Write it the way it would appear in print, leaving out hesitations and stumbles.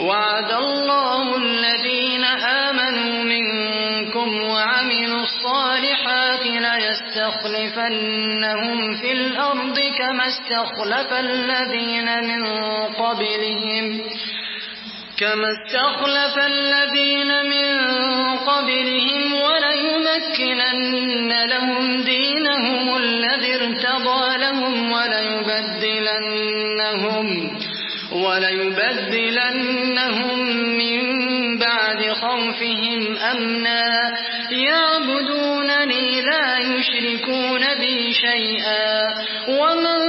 وعد الله الذين آمنوا منكم وعملوا الصالحات ليستخلفنهم في الأرض كما استخلف الذين من قبلهم وليمكنن لهم دينهم الذي ارتضى لهم وليبدلنهم من بعد خوفهم أمنا يعبدونني لا يشركون بي شيئا ومن